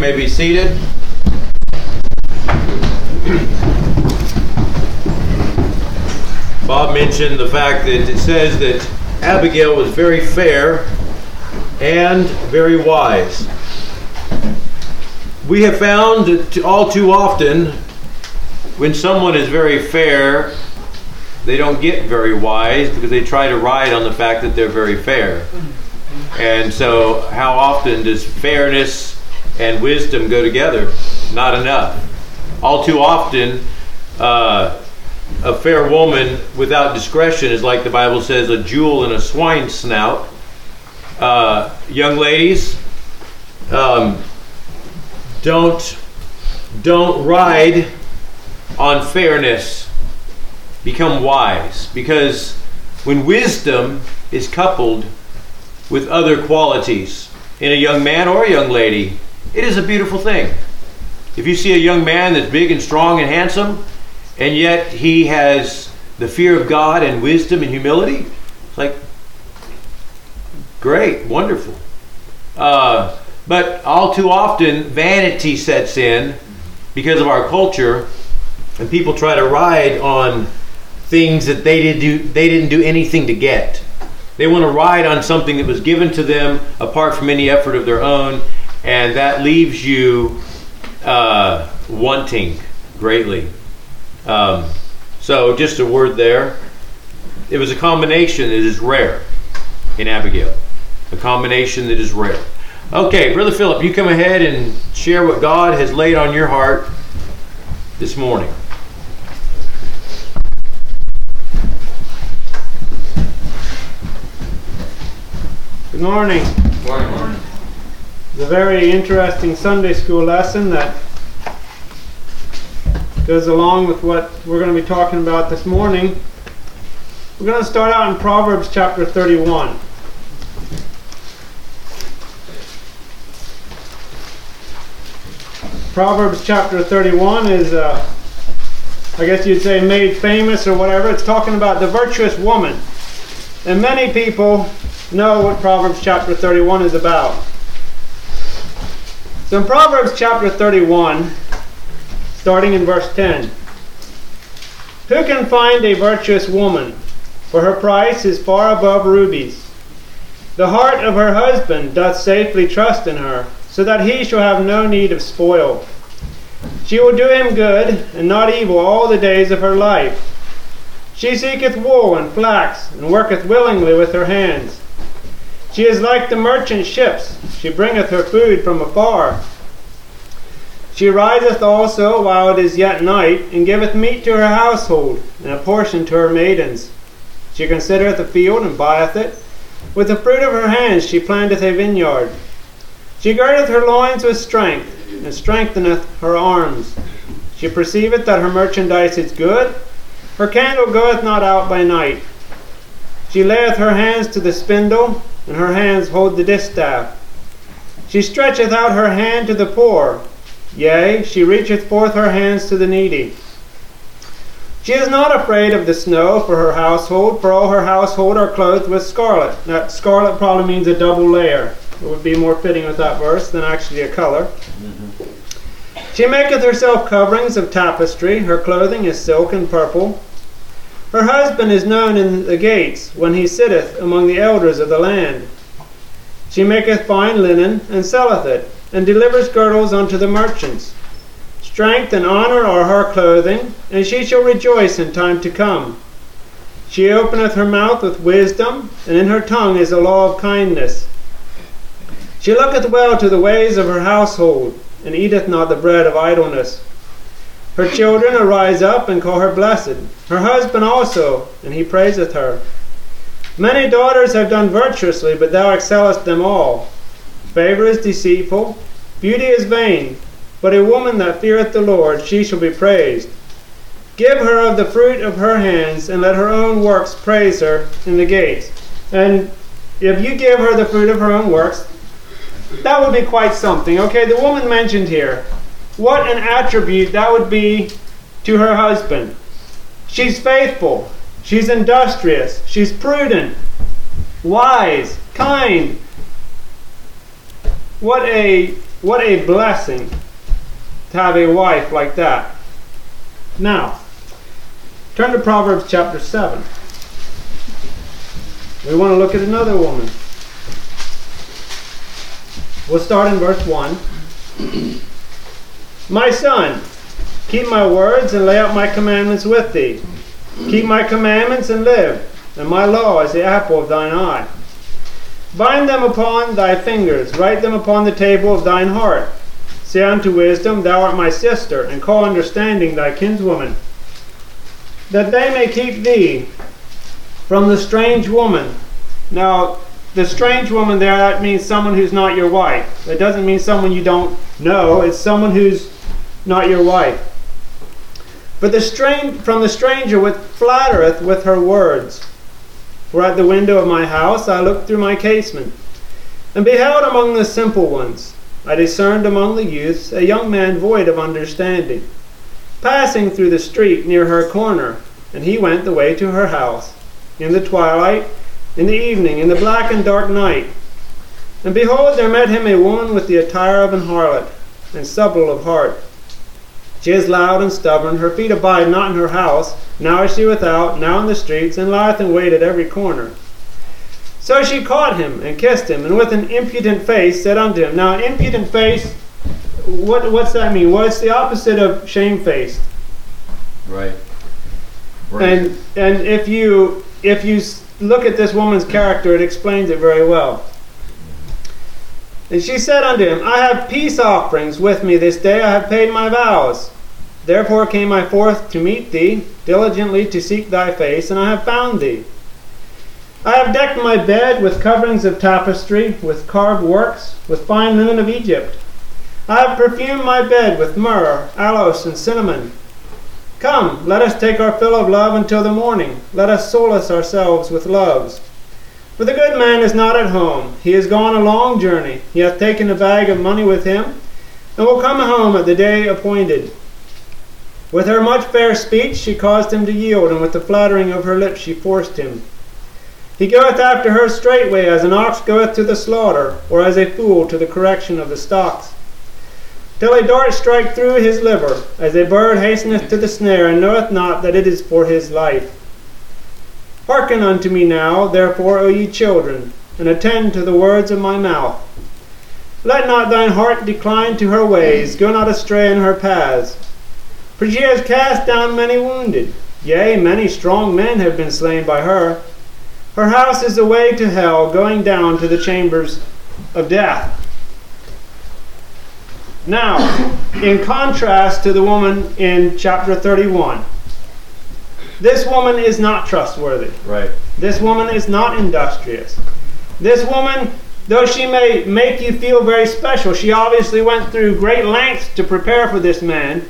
may be seated. Bob mentioned the fact that it says that Abigail was very fair and very wise. We have found that all too often, when someone is very fair, they don't get very wise because they try to ride on the fact that they're very fair. And so how often does fairness and wisdom go together? Not enough. All too often, a fair woman without discretion is, like the Bible says, a jewel in a swine's snout. Young ladies, don't ride on fairness. Become wise, because when wisdom is coupled with other qualities in a young man or a young lady, it is a beautiful thing. If you see a young man that's big and strong and handsome, and yet he has the fear of God and wisdom and humility, it's like, great, wonderful. But all too often, vanity sets in because of our culture, and people try to ride on things that they didn't do anything to get. They want to ride on something that was given to them apart from any effort of their own, and that leaves you wanting greatly. So just a word there. It was a combination that is rare in Abigail. A combination that is rare. Okay, Brother Philip, you come ahead and share what God has laid on your heart this morning. Good morning. Good morning. It's a very interesting Sunday school lesson that goes along with what we're going to be talking about this morning. We're going to start out in Proverbs chapter 31. Proverbs chapter 31 is, I guess you'd say, made famous or whatever. It's talking about the virtuous woman. And many people know what Proverbs chapter 31 is about. So in Proverbs chapter 31, starting in verse 10, who can find a virtuous woman? For her price is far above rubies. The heart of her husband doth safely trust in her, so that he shall have no need of spoil. She will do him good, and not evil, all the days of her life. She seeketh wool and flax, and worketh willingly with her hands. She is like the merchant ships. She bringeth her food from afar. She riseth also while it is yet night, and giveth meat to her household, and a portion to her maidens. She considereth a field, and buyeth it. With the fruit of her hands she planteth a vineyard. She girdeth her loins with strength, and strengtheneth her arms. She perceiveth that her merchandise is good. Her candle goeth not out by night. She layeth her hands to the spindle, and her hands hold the distaff. She stretcheth out her hand to the poor. Yea, she reacheth forth her hands to the needy. She is not afraid of the snow for her household, for all her household are clothed with scarlet. That scarlet probably means a double layer. It would be more fitting with that verse than actually a color. She maketh herself coverings of tapestry. Her clothing is silk and purple. Her husband is known in the gates, when he sitteth among the elders of the land. She maketh fine linen, and selleth it, and delivers girdles unto the merchants. Strength and honor are her clothing, and she shall rejoice in time to come. She openeth her mouth with wisdom, and in her tongue is a law of kindness. She looketh well to the ways of her household, and eateth not the bread of idleness. Her children arise up and call her blessed, her husband also, and he praiseth her. Many daughters have done virtuously, but thou excellest them all. Favor is deceitful, beauty is vain, but a woman that feareth the Lord, she shall be praised. Give her of the fruit of her hands, and let her own works praise her in the gates. And if you give her the fruit of her own works, that would be quite something. Okay, the woman mentioned here, what an attribute that would be to her husband. She's faithful, she's industrious, she's prudent, wise, kind. What a What a blessing to have a wife like that. Now, turn to Proverbs chapter 7. We want to look at another woman. We'll start in verse 1. My son, keep my words and lay out my commandments with thee. Keep my commandments and live, and my law is the apple of thine eye. Bind them upon thy fingers, write them upon the table of thine heart. Say unto wisdom, thou art my sister, and call understanding thy kinswoman, that they may keep thee from the strange woman. Now, the strange woman there, that means someone who's not your wife. That doesn't mean someone you don't know. It's someone who's not your wife. From the stranger which flattereth with her words. For at the window of my house I looked through my casement, and beheld among the simple ones. I discerned among the youths a young man void of understanding, passing through the street near her corner, and he went the way to her house, in the twilight, in the evening, in the black and dark night. And behold, there met him a woman with the attire of an harlot, and subtle of heart. She is loud and stubborn, her feet abide not in her house, now is she without, now in the streets, and lieth in wait at every corner. So she caught him, and kissed him, and with an impudent face said unto him. Now, impudent face, what's that mean? Well, it's the opposite of shamefaced. Right. And if you look at this woman's character, it explains it very well. And she said unto him, I have peace offerings with me this day, I have paid my vows. Therefore came I forth to meet thee, diligently to seek thy face, and I have found thee. I have decked my bed with coverings of tapestry, with carved works, with fine linen of Egypt. I have perfumed my bed with myrrh, aloes, and cinnamon. Come, let us take our fill of love until the morning. Let us solace ourselves with loves. For the good man is not at home. He is gone a long journey. He hath taken a bag of money with him, and will come home at the day appointed. With her much fair speech she caused him to yield, and with the flattering of her lips she forced him. He goeth after her straightway, as an ox goeth to the slaughter, or as a fool to the correction of the stocks. Till a dart strike through his liver, as a bird hasteneth to the snare, and knoweth not that it is for his life. Hearken unto me now, therefore, O ye children, and attend to the words of my mouth. Let not thine heart decline to her ways, go not astray in her paths. For she has cast down many wounded, yea, many strong men have been slain by her. Her house is the way to hell, going down to the chambers of death. Now, in contrast to the woman in chapter 31, this woman is not trustworthy. Right. This woman is not industrious. This woman, though she may make you feel very special, she obviously went through great lengths to prepare for this man,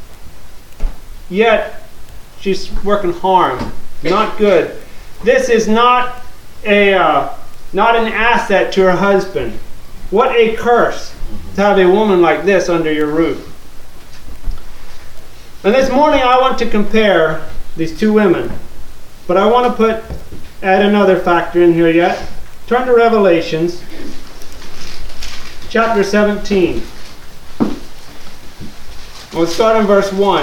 yet she's working harm. Not good. This is not an asset to her husband. What a curse to have a woman like this under your roof. And this morning I want to compare these two women, but I want to add another factor in here yet. Turn to Revelations chapter 17. We'll start in verse 1.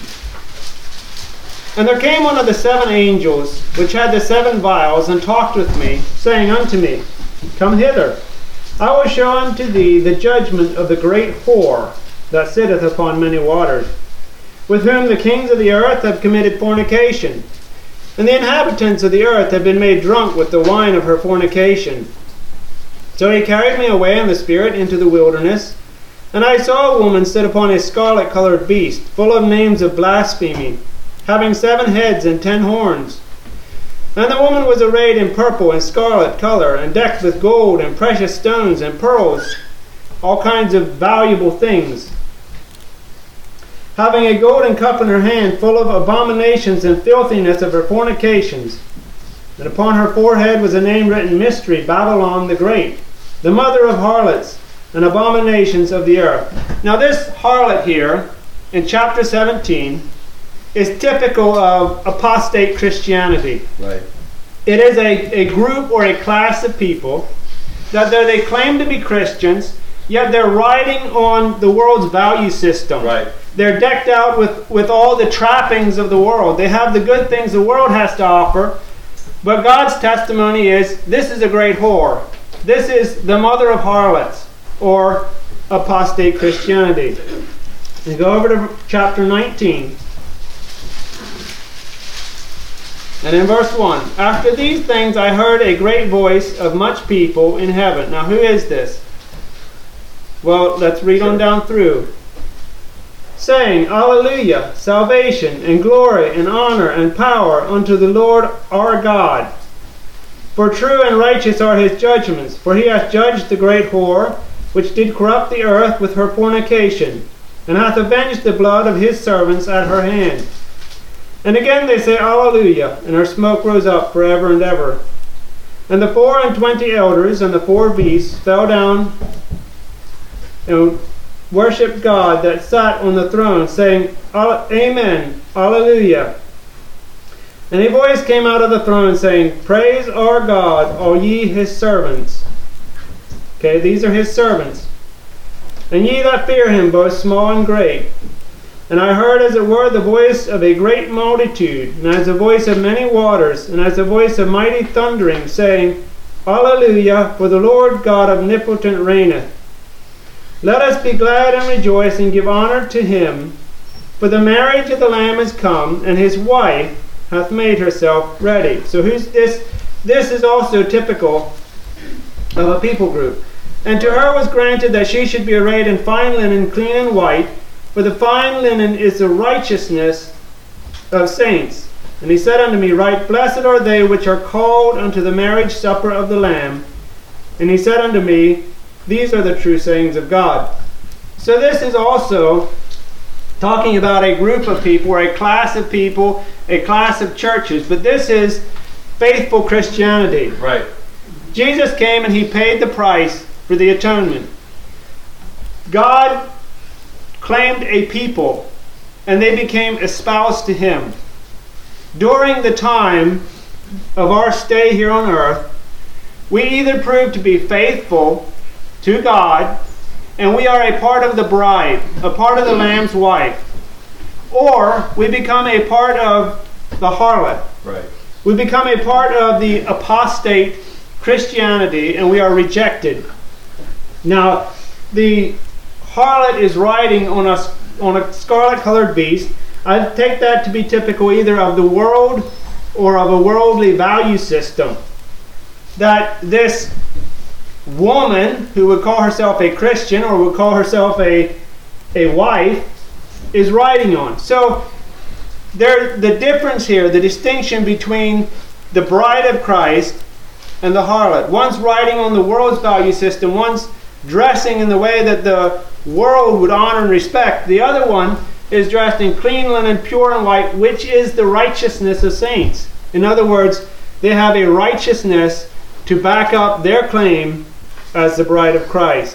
And there came one of the seven angels, which had the seven vials, and talked with me, saying unto me, Come hither, I will show unto thee the judgment of the great whore that sitteth upon many waters, with whom the kings of the earth have committed fornication, and the inhabitants of the earth have been made drunk with the wine of her fornication. So he carried me away in the spirit into the wilderness, and I saw a woman sit upon a scarlet-colored beast, full of names of blasphemy, having 7 heads and 10 horns. And the woman was arrayed in purple and scarlet color, and decked with gold and precious stones and pearls, all kinds of valuable things, having a golden cup in her hand, full of abominations and filthiness of her fornications. And upon her forehead was a name written, Mystery, Babylon the Great, the mother of harlots and abominations of the earth. Now this harlot here, in chapter 17, is typical of apostate Christianity. Right. It is a group or a class of people that though they claim to be Christians, yet they're riding on the world's value system. Right. They're decked out with all the trappings of the world. They have the good things the world has to offer. But God's testimony is, this is a great whore. This is the mother of harlots, or apostate Christianity. And go over to chapter 19. And in verse 1, after these things I heard a great voice of much people in heaven. Now who is this? Well, let's read on down through. Saying, Alleluia, salvation and glory and honor and power unto the Lord our God. For true and righteous are his judgments, for he hath judged the great whore, which did corrupt the earth with her fornication, and hath avenged the blood of his servants at her hand. And again they say, Alleluia, and her smoke rose up forever and ever. And the 24 elders and the 4 beasts fell down and worshipped God that sat on the throne, saying, Amen, Alleluia. And a voice came out of the throne, saying, Praise our God, all ye his servants. Okay, these are his servants. And ye that fear him, both small and great. And I heard as it were the voice of a great multitude, and as the voice of many waters, and as the voice of mighty thundering, saying, Alleluia, for the Lord God omnipotent reigneth. Let us be glad and rejoice and give honor to him, for the marriage of the Lamb is come, and his wife hath made herself ready. So who's this? This is also typical of a people group. And to her was granted that she should be arrayed in fine linen, clean and white, for the fine linen is the righteousness of saints. And he said unto me, Right blessed are they which are called unto the marriage supper of the Lamb. And he said unto me, These are the true sayings of God. So this is also talking about a group of people, or a class of people, a class of churches. But this is faithful Christianity. Right. Jesus came and he paid the price for the atonement. God claimed a people, and they became espoused to him. During the time of our stay here on earth, we either prove to be faithful to God, and we are a part of the bride, a part of the Lamb's wife, or we become a part of the harlot. Right. We become a part of the apostate Christianity, and we are rejected. Now, the harlot is riding on a scarlet-colored beast. I take that to be typical either of the world or of a worldly value system. That this woman, who would call herself a Christian or would call herself a wife, is riding on. So the difference here, the distinction between the bride of Christ and the harlot. One's riding on the world's value system. One's dressing in the way that the world would honor and respect. The other one is dressed in clean linen, pure and white, which is the righteousness of saints. In other words, they have a righteousness to back up their claim as the bride of Christ.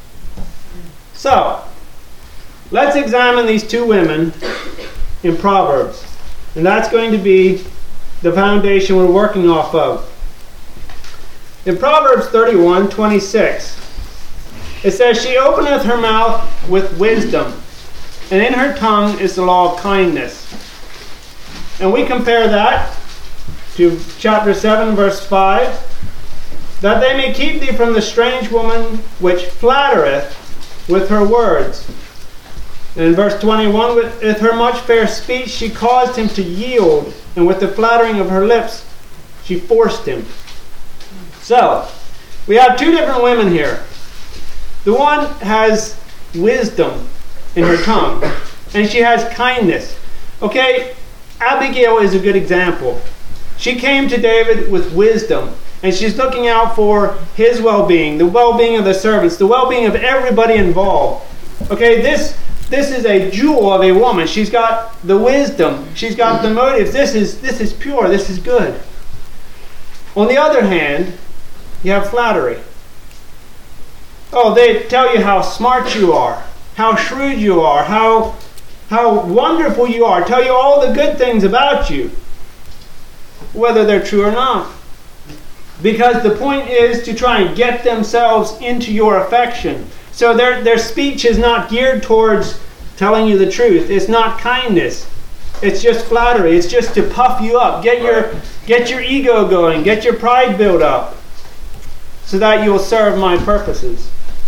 So, let's examine these two women in Proverbs. And that's going to be the foundation we're working off of. In Proverbs 31:26, it says, She openeth her mouth with wisdom, and in her tongue is the law of kindness. And we compare that to chapter 7, verse 5, that they may keep thee from the strange woman which flattereth with her words. And in verse 21, with her much fair speech she caused him to yield, and with the flattering of her lips she forced him. So, we have two different women here. The one has wisdom in her tongue, and she has kindness. Okay, Abigail is a good example. She came to David with wisdom, and she's looking out for his well-being, the well-being of the servants, the well-being of everybody involved. Okay, this is a jewel of a woman. She's got the wisdom. She's got the motives. This is pure. This is good. On the other hand, you have flattery. Oh, they tell you how smart you are, how shrewd you are, how wonderful you are, tell you all the good things about you, whether they're true or not. Because the point is to try and get themselves into your affection, So their speech is not geared towards telling you the truth. It's not kindness. It's just flattery. It's just to puff you up. Get your ego going. Get your pride built up so that you will serve my purposes.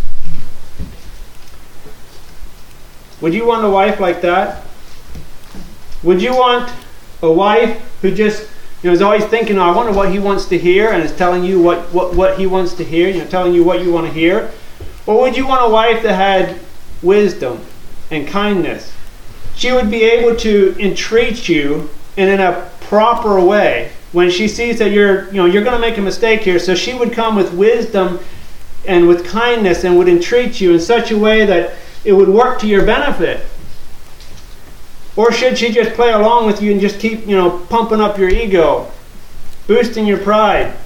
Would you want a wife like that? Would you want a wife who just is always thinking, I wonder what he wants to hear, and is telling you what he wants to hear, telling you what you want to hear? Or would you want a wife that had wisdom and kindness? She would be able to entreat you in a proper way when she sees that you're going to make a mistake here. So she would come with wisdom and with kindness and would entreat you in such a way that it would work to your benefit. Or should she just play along with you and just keep, pumping up your ego, boosting your pride?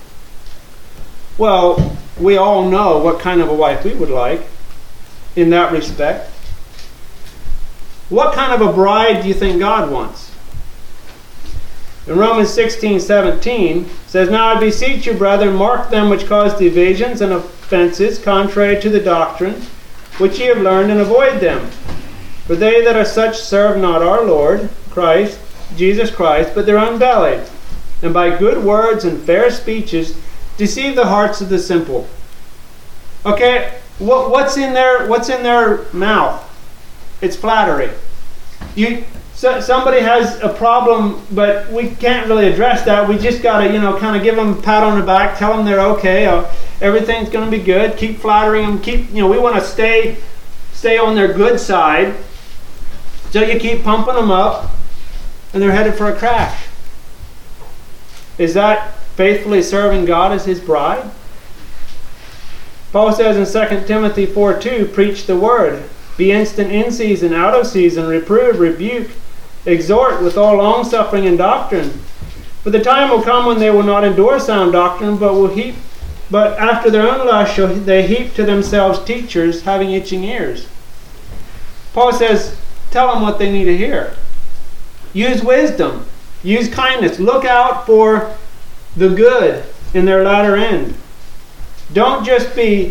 Well, we all know what kind of a wife we would like in that respect. What kind of a bride do you think God wants? In Romans 16:17 says, Now I beseech you, brethren, mark them which cause divisions and offenses contrary to the doctrine which ye have learned, and avoid them. For they that are such serve not our Lord Christ, Jesus Christ, but their own belly, and by good words and fair speeches deceive the hearts of the simple. Okay, what's in their mouth? It's flattery. Somebody has a problem, but we can't really address that. We just got to, kind of give them a pat on the back, tell them they're okay, everything's going to be good. Keep flattering them. We want to stay on their good side. So you keep pumping them up, and they're headed for a crash. Is that faithfully serving God as His bride? Paul says in 2 Timothy 4:2, preach the word. Be instant in season, out of season, reprove, rebuke, exhort with all longsuffering and doctrine. For the time will come when they will not endure sound doctrine, but after their own lust shall they heap to themselves teachers having itching ears. Paul says, tell them what they need to hear. Use wisdom. Use kindness. Look out for the good in their latter end. Don't just be,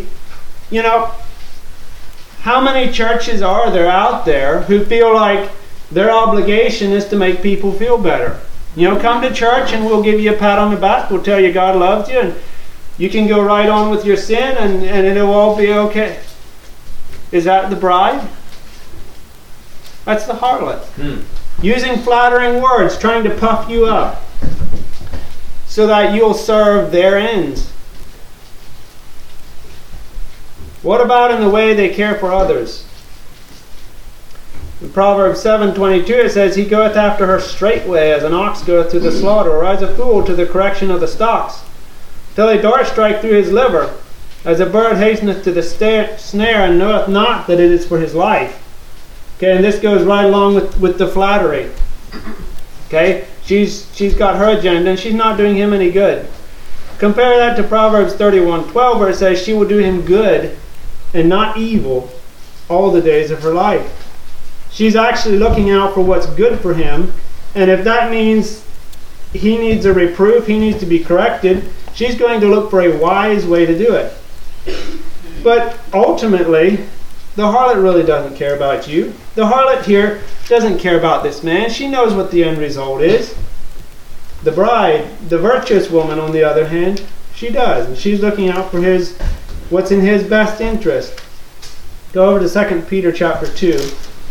how many churches are there out there who feel like their obligation is to make people feel better? Come to church and we'll give you a pat on the back. We'll tell you God loves you and you can go right on with your sin and it'll all be okay. Is that the bride? That's the harlot. Using flattering words, trying to puff you up so that you'll serve their ends. What about in the way they care for others? In Proverbs 7:22 it says, He goeth after her straightway, as an ox goeth to the slaughter, or as a fool to the correction of the stocks, till a dart strike through his liver, as a bird hasteneth to the snare, and knoweth not that it is for his life. Okay, and this goes right along with the flattery. Okay, she's got her agenda, and she's not doing him any good. Compare that to Proverbs 31:12, where it says, She will do him good and not evil all the days of her life. She's actually looking out for what's good for him, and if that means he needs a reproof, he needs to be corrected, she's going to look for a wise way to do it. But ultimately, the harlot really doesn't care about you. The harlot here doesn't care about this man. She knows what the end result is. The bride, the virtuous woman, on the other hand, she does. And she's looking out for what's in his best interest. Go over to 2 Peter chapter 2.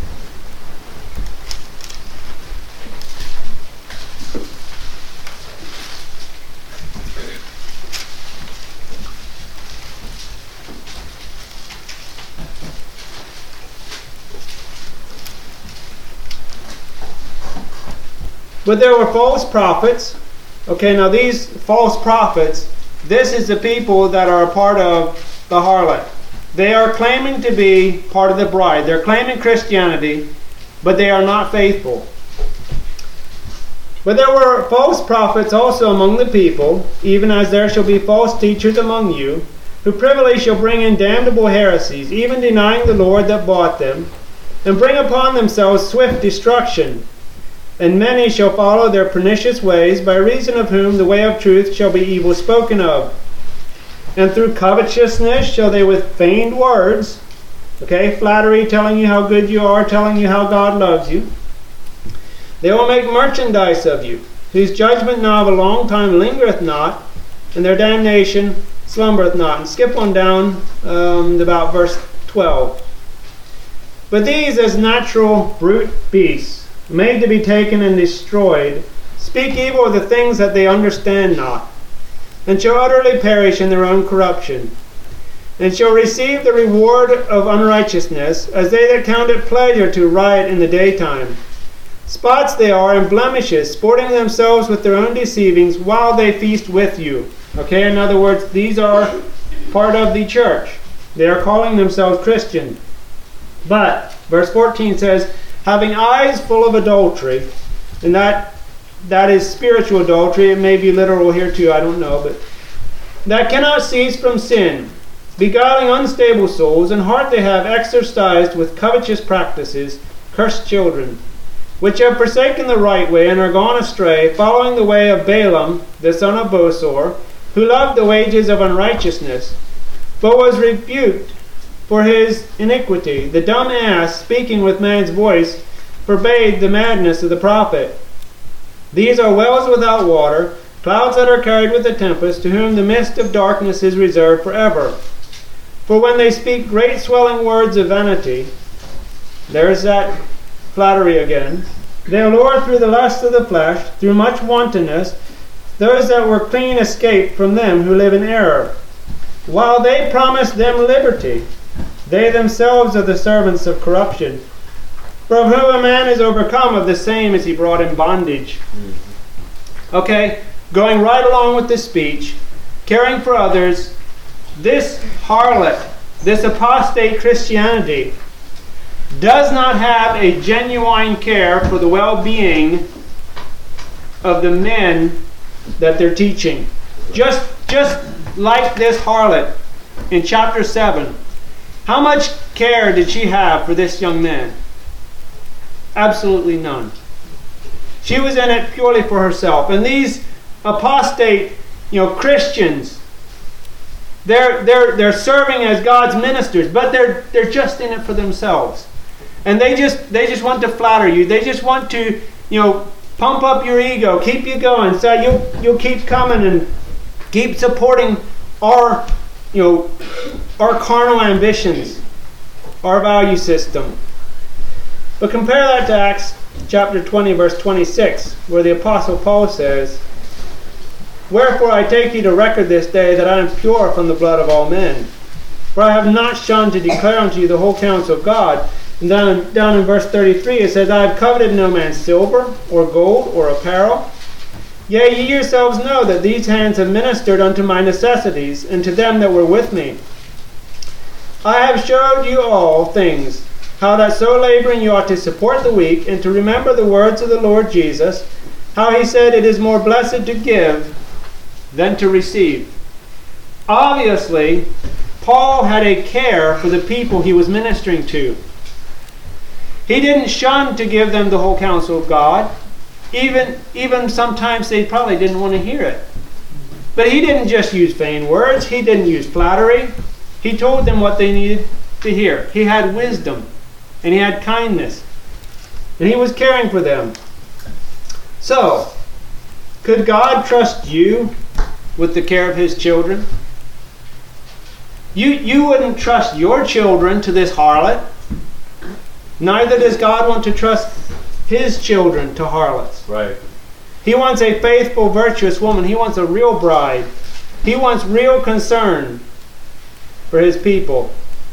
But there were false prophets. Okay, now these false prophets, this is the people that are a part of the harlot. They are claiming to be part of the bride. They're claiming Christianity, but they are not faithful. But there were false prophets also among the people, even as there shall be false teachers among you, who privily shall bring in damnable heresies, even denying the Lord that bought them, and bring upon themselves swift destruction. And many shall follow their pernicious ways, by reason of whom the way of truth shall be evil spoken of. And through covetousness shall they with feigned words, okay, flattery, telling you how good you are, telling you how God loves you, they will make merchandise of you, whose judgment now of a long time lingereth not, and their damnation slumbereth not. And skip on down about verse 12. But these, as natural brute beasts, made to be taken and destroyed, speak evil of the things that they understand not, and shall utterly perish in their own corruption, and shall receive the reward of unrighteousness, as they that count it pleasure to riot in the daytime. Spots they are and blemishes, sporting themselves with their own deceivings while they feast with you. Okay, in other words, these are part of the church. They are calling themselves Christian. But, verse 14 says, having eyes full of adultery, and that is spiritual adultery. It may be literal here too, I don't know, but that cannot cease from sin, beguiling unstable souls, and heart they have exercised with covetous practices, cursed children, which have forsaken the right way and are gone astray, following the way of Balaam, the son of Bosor, who loved the wages of unrighteousness, but was rebuked for his iniquity. The dumb ass, speaking with man's voice, forbade the madness of the prophet. These are wells without water, clouds that are carried with a tempest, to whom the mist of darkness is reserved forever. For when they speak great swelling words of vanity, there's that flattery again, they allure through the lust of the flesh, through much wantonness, those that were clean escape from them who live in error. While they promise them liberty, they themselves are the servants of corruption. For of whom a man is overcome, of the same is he brought in bondage. Okay, going right along with this speech, caring for others, this harlot, this apostate Christianity, does not have a genuine care for the well-being of the men that they're teaching. Just like this harlot in chapter 7. How much care did she have for this young man? Absolutely none. She was in it purely for herself. And these apostate, Christians, they're serving as God's ministers, but they're just in it for themselves. And they just want to flatter you. They just want to, pump up your ego, keep you going, so you'll keep coming and keep supporting our carnal ambitions, our value system. But compare that to Acts chapter 20, verse 26, where the Apostle Paul says, wherefore I take you to record this day that I am pure from the blood of all men. For I have not shunned to declare unto you the whole counsel of God. And down in verse 33 it says, I have coveted no man's silver, or gold, or apparel. Yea, ye yourselves know that these hands have ministered unto my necessities, and to them that were with me. I have showed you all things, how that so laboring you ought to support the weak, and to remember the words of the Lord Jesus, how he said, it is more blessed to give than to receive. Obviously, Paul had a care for the people he was ministering to. He didn't shun to give them the whole counsel of God. Even sometimes they probably didn't want to hear it. But he didn't just use vain words. He didn't use flattery. He told them what they needed to hear. He had wisdom. And he had kindness. And he was caring for them. So, could God trust you with the care of his children? You wouldn't trust your children to this harlot. Neither does God want to trust his children to harlots. Right. He wants a faithful, virtuous woman. He wants a real bride. He wants real concern for his people.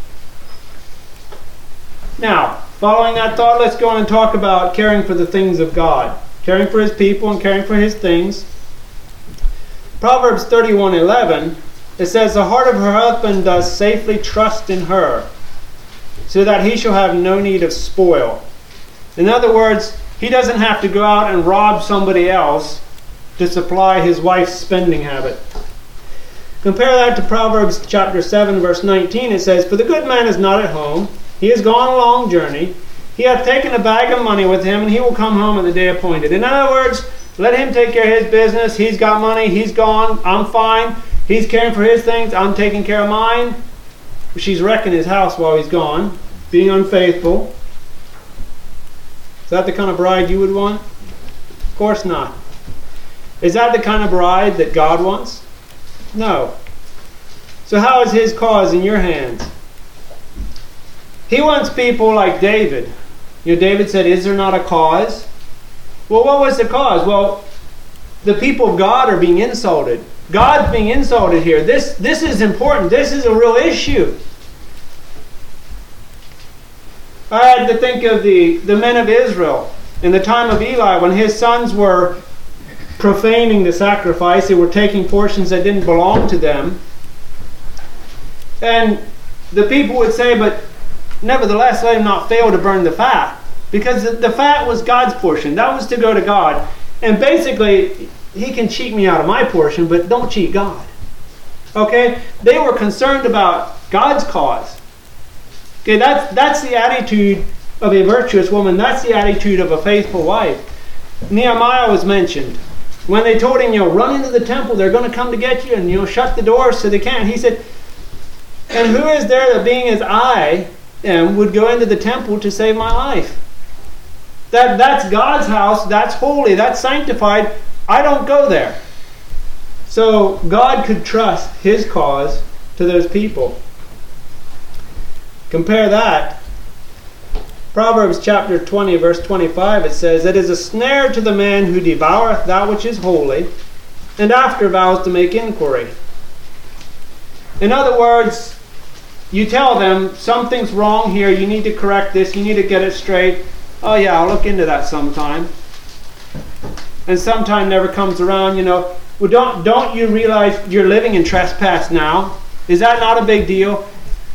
Now, following that thought, let's go on and talk about caring for the things of God. Caring for his people and caring for his things. Proverbs 31:11, it says, the heart of her husband does safely trust in her, so that he shall have no need of spoil. In other words, he doesn't have to go out and rob somebody else to supply his wife's spending habit. Compare that to Proverbs chapter 7, verse 19. It says, for the good man is not at home. He has gone a long journey. He hath taken a bag of money with him, and he will come home at the day appointed. In other words, let him take care of his business. He's got money. He's gone. I'm fine. He's caring for his things, I'm taking care of mine. She's wrecking his house while he's gone, being unfaithful. Is that the kind of bride you would want? Of course not. Is that the kind of bride that God wants? No. So how is his cause in your hands? He wants people like David. David said, is there not a cause? Well, what was the cause? Well, the people of God are being insulted. God's being insulted here. This is important. This is a real issue. I had to think of the men of Israel in the time of Eli when his sons were profaning the sacrifice. They were taking portions that didn't belong to them. And the people would say, but nevertheless, let him not fail to burn the fat. Because the fat was God's portion. That was to go to God. And basically, he can cheat me out of my portion, but don't cheat God. Okay? They were concerned about God's cause. Okay, that's the attitude of a virtuous woman. That's the attitude of a faithful wife. Nehemiah was mentioned. When they told him, run into the temple, they're going to come to get you, and shut the doors so they can't. He said, and who is there that being as I am would go into the temple to save my life? That's God's house, that's holy, that's sanctified. I don't go there. So God could trust his cause to those people. Compare that. Proverbs chapter 20, verse 25, it says, it is a snare to the man who devoureth that which is holy, and after vows to make inquiry. In other words, you tell them, something's wrong here, you need to correct this, you need to get it straight. Oh yeah, I'll look into that sometime. And sometime never comes around, Well, don't you realize you're living in trespass now? Is that not a big deal?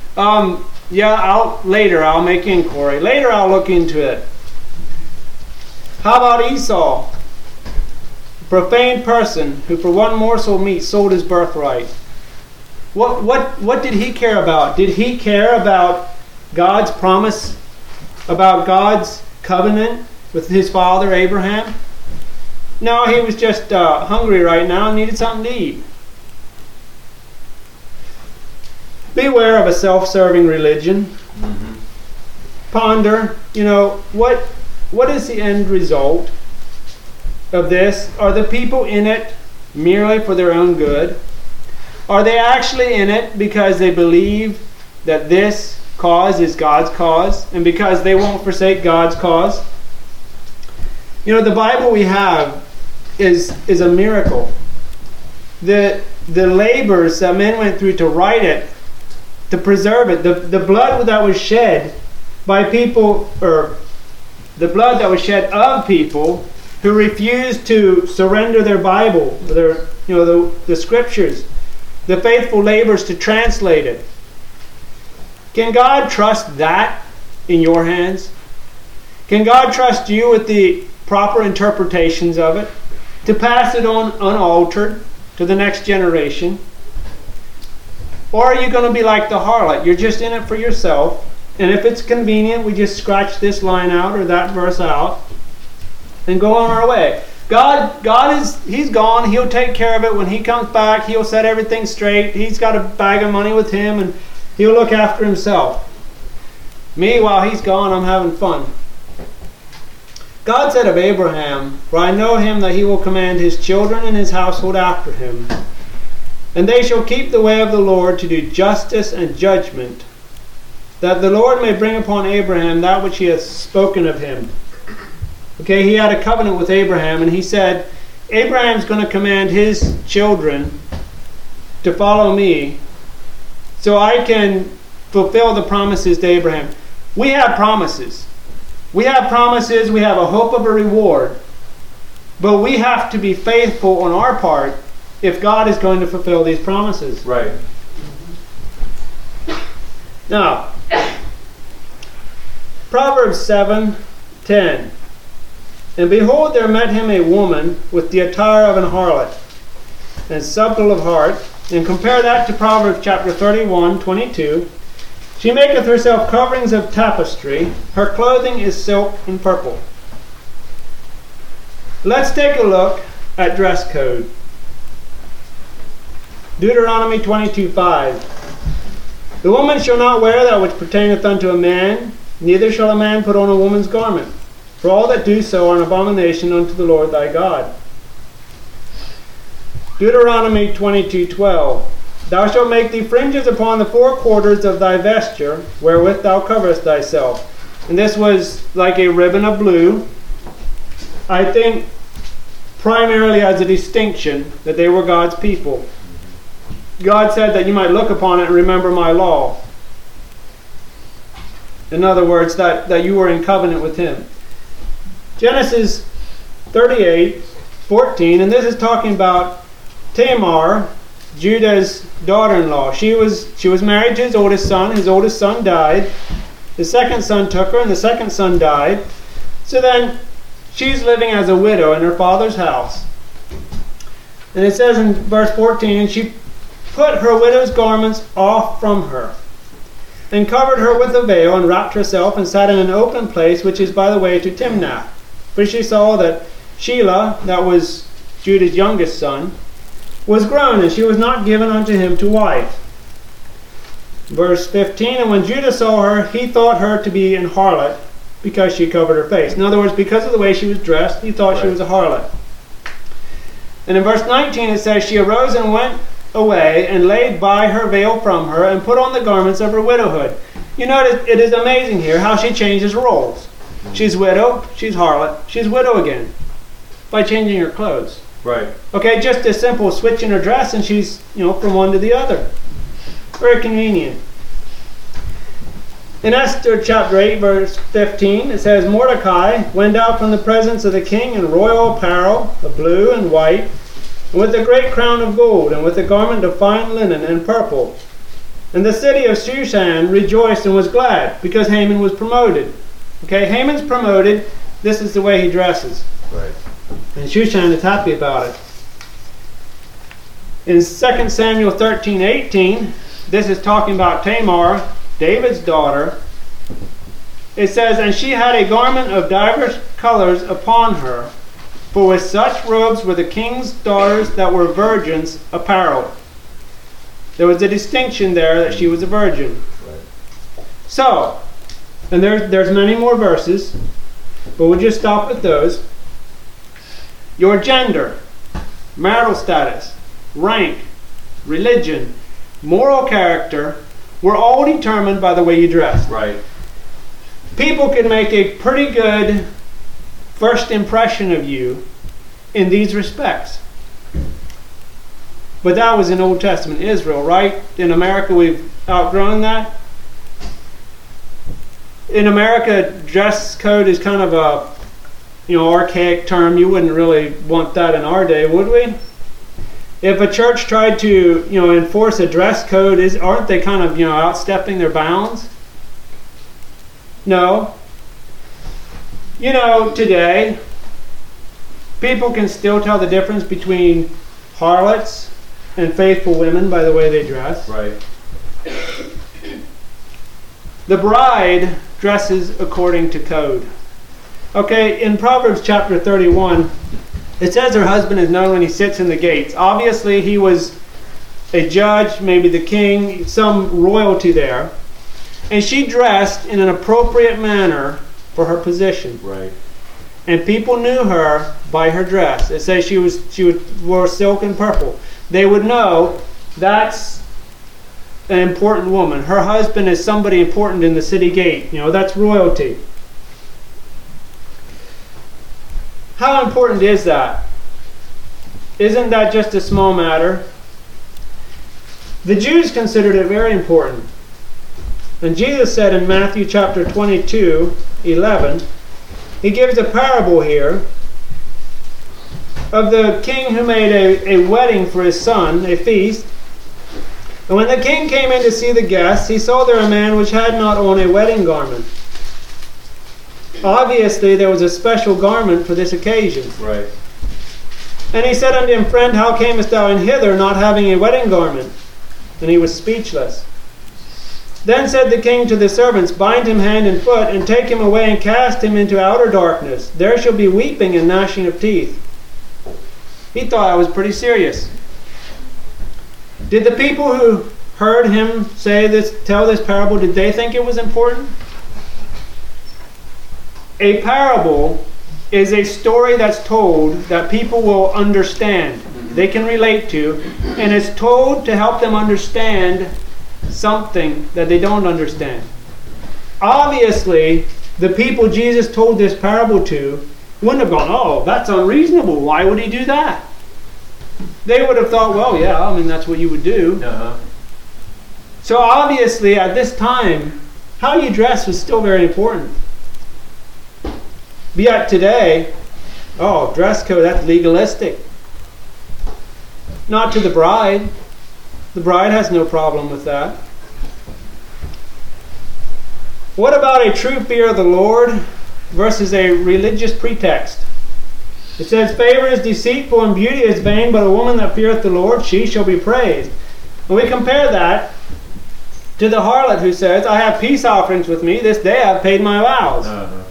Yeah, later I'll make inquiry. Later I'll look into it. How about Esau? A profane person who for one morsel of meat sold his birthright. What did he care about? Did he care about God's promise? About God's covenant with his father Abraham? No, he was just hungry right now and needed something to eat. Beware of a self-serving religion. Mm-hmm. Ponder, what is the end result of this? Are the people in it merely for their own good? Are they actually in it because they believe that this cause is God's cause and because they won't forsake God's cause? The Bible we have is a miracle. The labors that men went through to write it, to preserve it, the blood that was shed by people, or the blood that was shed of people who refused to surrender their Bible, the scriptures, the faithful labors to translate it. Can God trust that in your hands? Can God trust you with the proper interpretations of it, to pass it on unaltered to the next generation? Or are you going to be like the harlot? You're just in it for yourself, and if it's convenient, we just scratch this line out or that verse out and go on our way. He's gone. He'll take care of it. When he comes back, he'll set everything straight. He's got a bag of money with him, and he'll look after himself. Me, while he's gone, I'm having fun. God said of Abraham, for I know him that he will command his children and his household after him. And they shall keep the way of the Lord to do justice and judgment, that the Lord may bring upon Abraham that which he hath spoken of him. Okay, he had a covenant with Abraham, and he said, Abraham's going to command his children to follow me so I can fulfill the promises to Abraham. We have promises. We have promises, we have a hope of a reward, but we have to be faithful on our part if God is going to fulfill these promises. Right. Now, Proverbs 7:10. And behold, there met him a woman with the attire of an harlot, and subtle of heart. And compare that to Proverbs chapter 31:22. She maketh herself coverings of tapestry. Her clothing is silk and purple. Let's take a look at dress code. Deuteronomy 22:5. The woman shall not wear that which pertaineth unto a man, neither shall a man put on a woman's garment. For all that do so are an abomination unto the Lord thy God. Deuteronomy 22:12. Thou shalt make thee fringes upon the four quarters of thy vesture, wherewith thou coverest thyself. And this was like a ribbon of blue, I think primarily as a distinction that they were God's people. God said that you might look upon it and remember my law. In other words, that you were in covenant with him. Genesis 38:14, and this is talking about Tamar, Judah's daughter-in-law. She was married to his oldest son. His oldest son died. The second son took her, and the second son died. So then she's living as a widow in her father's house. And it says in verse 14, and she put her widow's garments off from her, and covered her with a veil, and wrapped herself, and sat in an open place, which is by the way to Timnath. For she saw that Shelah, that was Judah's youngest son, was grown, and she was not given unto him to wife. Verse 15, and when Judah saw her, he thought her to be an harlot, because she covered her face. In other words, because of the way she was dressed, he thought she was a harlot. And in verse 19 it says, she arose and went away, and laid by her veil from her, and put on the garments of her widowhood. You notice it is amazing here how she changes roles. She's widow, she's harlot, she's widow again, by changing her clothes. Right. Okay, just a simple switch in her dress, and she's, from one to the other. Very convenient. In Esther chapter 8, verse 15, it says, Mordecai went out from the presence of the king in royal apparel, of blue and white, and with a great crown of gold, and with a garment of fine linen and purple. And the city of Shushan rejoiced and was glad, because Haman was promoted. Okay, Haman's promoted. This is the way he dresses. Right. And Shushan is happy about it. In 2 Samuel 13:18, this is talking about Tamar, David's daughter. It says, and she had a garment of divers colors upon her, for with such robes were the king's daughters that were virgins apparelled. There was a distinction there that she was a virgin. Right. So, and there's many more verses, but we'll just stop with those. Your gender, marital status, rank, religion, moral character were all determined by the way you dress. Right. People can make a pretty good first impression of you in these respects. But that was in Old Testament Israel, right? In America, we've outgrown that. In America, dress code is kind of a archaic term. You wouldn't really want that in our day, would we? If a church tried to enforce a dress code, aren't they kind of outstepping their bounds? No. Today, people can still tell the difference between harlots and faithful women by the way they dress. Right. The bride dresses according to code. Okay, in Proverbs chapter 31, it says her husband is known when he sits in the gates. Obviously, he was a judge, maybe the king, some royalty there. And she dressed in an appropriate manner for her position. Right. And people knew her by her dress. It says she wore silk and purple. They would know that's an important woman. Her husband is somebody important in the city gate. That's royalty. How important is that? Isn't that just a small matter? The Jews considered it very important. And Jesus said in Matthew chapter 22:11, he gives a parable here of the king who made a wedding for his son, a feast. And when the king came in to see the guests, he saw there a man which had not on a wedding garment. Obviously, there was a special garment for this occasion. Right. And he said unto him, Friend, how camest thou in hither, not having a wedding garment? And he was speechless. Then said the king to the servants, Bind him hand and foot, and take him away, and cast him into outer darkness. There shall be weeping and gnashing of teeth. He thought I was pretty serious. Did the people who heard him tell this parable, did they think it was important? A parable is a story that's told that people will understand, they can relate to, and it's told to help them understand something that they don't understand. Obviously, the people Jesus told this parable to wouldn't have gone, oh, that's unreasonable. Why would he do that? They would have thought, well, yeah, I mean, that's what you would do. So obviously, at this time, how you dress was still very important. But yet today, oh, dress code, that's legalistic. Not to the bride. The bride has no problem with that. What about a true fear of the Lord versus a religious pretext? It says, favor is deceitful and beauty is vain, but a woman that feareth the Lord, she shall be praised. And we compare that to the harlot who says, I have peace offerings with me, this day I've paid my vows.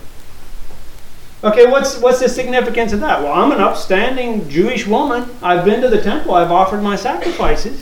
Okay, what's the significance of that? Well, I'm an upstanding Jewish woman. I've been to the temple. I've offered my sacrifices.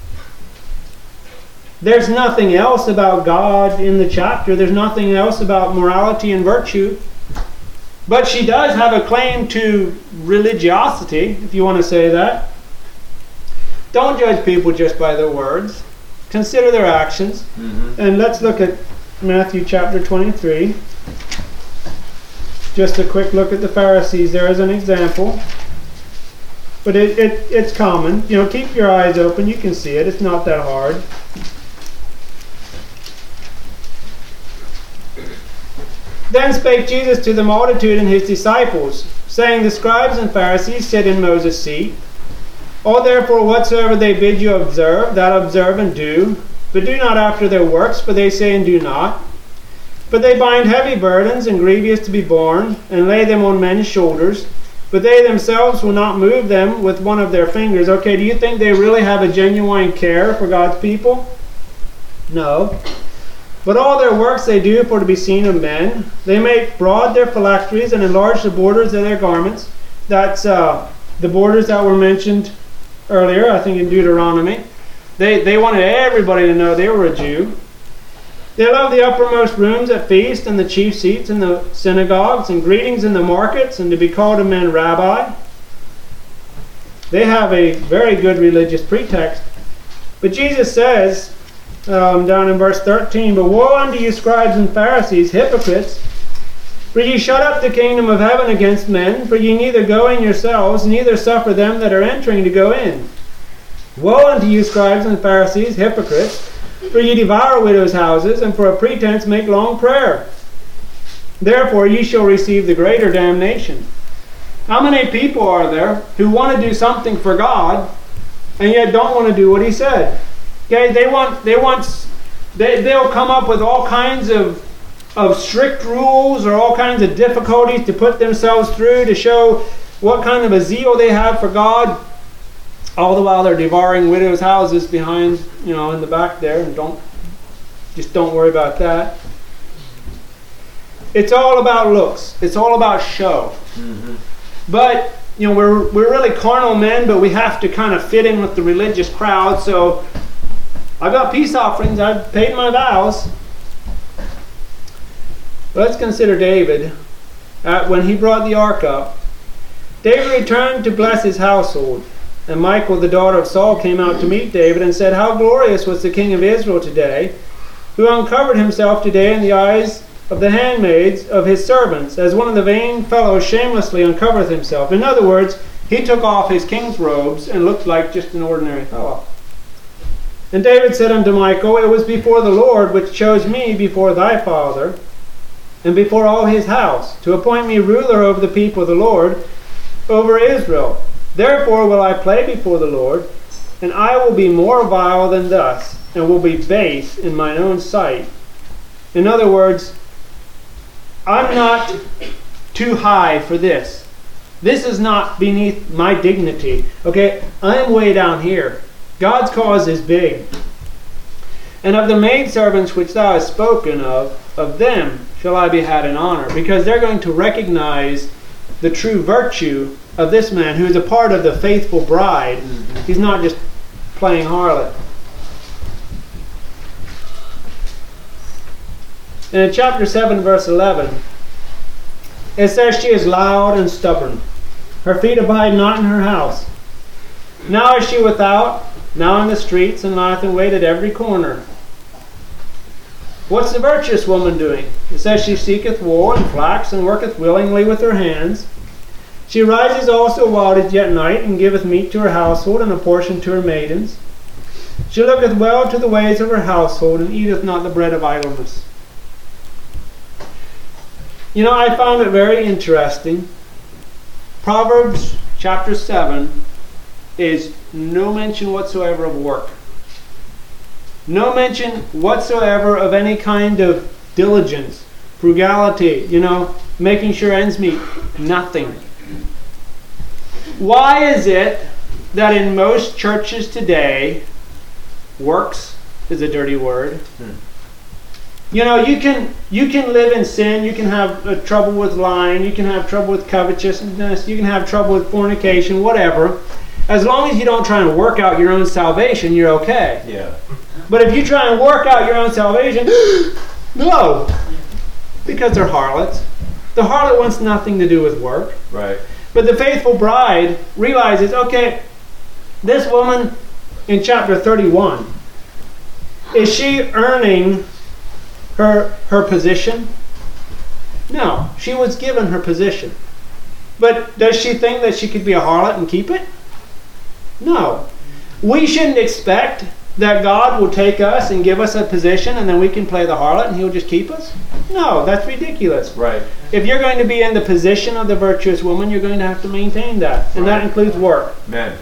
There's nothing else about God in the chapter. There's nothing else about morality and virtue. But she does have a claim to religiosity, if you want to say that. Don't judge people just by their words. Consider their actions. And let's look at Matthew chapter 23. Just a quick look at the Pharisees there as an example. But it's common. You know, keep your eyes open. You can see it. It's not that hard. Then spake Jesus to the multitude and his disciples, saying, the scribes and Pharisees sit in Moses' seat. All therefore whatsoever they bid you observe, that observe and do. But do not after their works, for they say and do not. But they bind heavy burdens and grievous to be borne, and lay them on men's shoulders. But they themselves will not move them with one of their fingers. Okay, do you think they really have a genuine care for God's people? No. But all their works they do for to be seen of men. They make broad their phylacteries and enlarge the borders of their garments. That's the borders that were mentioned earlier, I think in Deuteronomy. They wanted everybody to know they were a Jew. They love the uppermost rooms at feast and the chief seats in the synagogues and greetings in the markets and to be called of men rabbi. They have a very good religious pretext. But Jesus says, down in verse 13, but woe unto you scribes and Pharisees, hypocrites, for ye shut up the kingdom of heaven against men, for ye neither go in yourselves, neither suffer them that are entering to go in. Woe unto you scribes and Pharisees, hypocrites, for ye devour widows' houses, and for a pretense make long prayer. Therefore ye shall receive the greater damnation. How many people are there who want to do something for God, and yet don't want to do what he said? Okay, they'll come up with all kinds of strict rules or all kinds of difficulties to put themselves through to show what kind of a zeal they have for God. All the while they're devouring widows' houses behind, in the back there, and don't worry about that. It's all about looks. It's all about show. But we're really carnal men, but we have to kind of fit in with the religious crowd. So I've got peace offerings. I've paid my vows. Let's consider David. When he brought the ark up, David returned to bless his household. And Michal, the daughter of Saul, came out to meet David and said, how glorious was the king of Israel today, who uncovered himself today in the eyes of the handmaids of his servants, as one of the vain fellows shamelessly uncovereth himself. In other words, he took off his king's robes and looked like just an ordinary fellow. And David said unto Michal, it was before the Lord which chose me before thy father, and before all his house, to appoint me ruler over the people of the Lord, over Israel. Therefore will I play before the Lord, and I will be more vile than thus, and will be base in mine own sight. In other words, I'm not too high for this. This is not beneath my dignity. Okay, I'm way down here. God's cause is big. And of the maidservants which thou hast spoken of them shall I be had in honor, because they're going to recognize the true virtue of this man who is a part of the faithful bride. He's not just playing harlot. And in chapter 7, verse 11, it says, she is loud and stubborn. Her feet abide not in her house. Now is she without, now in the streets, and lieth in wait at every corner. What's the virtuous woman doing? It says she seeketh wool and flax, and worketh willingly with her hands. She rises also while it is yet night, and giveth meat to her household, and a portion to her maidens. She looketh well to the ways of her household, and eateth not the bread of idleness. You know, I found it very interesting. Proverbs chapter 7 is no mention whatsoever of work. No mention whatsoever of any kind of diligence, frugality, making sure ends meet. Nothing. Why is it that in most churches today, works is a dirty word? You can live in sin, you can have trouble with lying, you can have trouble with covetousness, you can have trouble with fornication, whatever. As long as you don't try and work out your own salvation, you're okay. Yeah. But if you try and work out your own salvation, no. Because they're harlots. The harlot wants nothing to do with work. Right. But the faithful bride realizes, okay, this woman in chapter 31, is she earning her position? No, she was given her position. But does she think that she could be a harlot and keep it? No. We shouldn't expect that God will take us and give us a position and then we can play the harlot and He'll just keep us? No, that's ridiculous. Right. If you're going to be in the position of the virtuous woman, you're going to have to maintain that. And that includes work. Amen.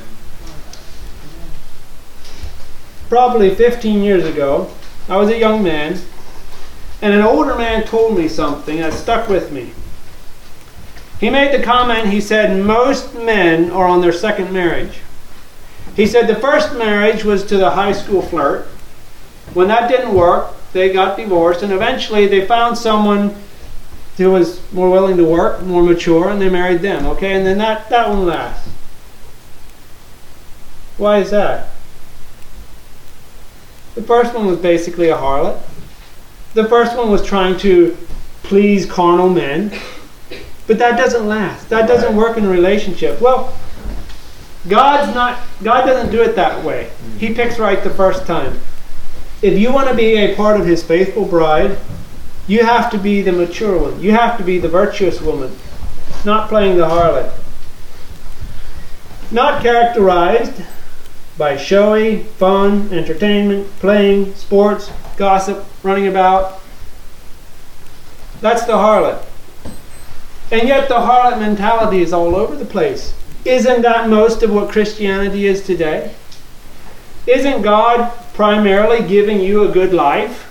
Probably 15 years ago, I was a young man, and an older man told me something that stuck with me. He made the comment, he said, most men are on their second marriage. He said the first marriage was to the high school flirt. When that didn't work, they got divorced, and eventually they found someone who was more willing to work, more mature, and they married them. Okay, and then that one lasts. Why is that? The first one was basically a harlot. The first one was trying to please carnal men. But that doesn't last. That doesn't work in a relationship. Well, God doesn't do it that way. He picks right the first time. If you want to be a part of His faithful bride, you have to be the mature one. You have to be the virtuous woman, not playing the harlot. Not characterized by showy, fun, entertainment, playing, sports, gossip, running about. That's the harlot. And yet the harlot mentality is all over the place. Isn't that most of what Christianity is today? Isn't God primarily giving you a good life?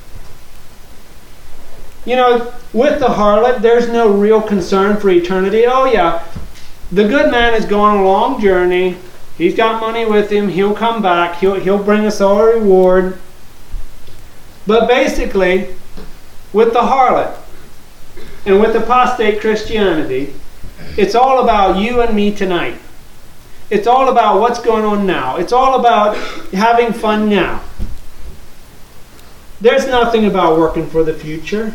With the harlot, there's no real concern for eternity. Oh yeah, the good man is going on a long journey. He's got money with him. He'll come back. He'll bring us all a reward. But basically, with the harlot and with apostate Christianity, it's all about you and me tonight. It's all about what's going on now. It's all about having fun now. There's nothing about working for the future.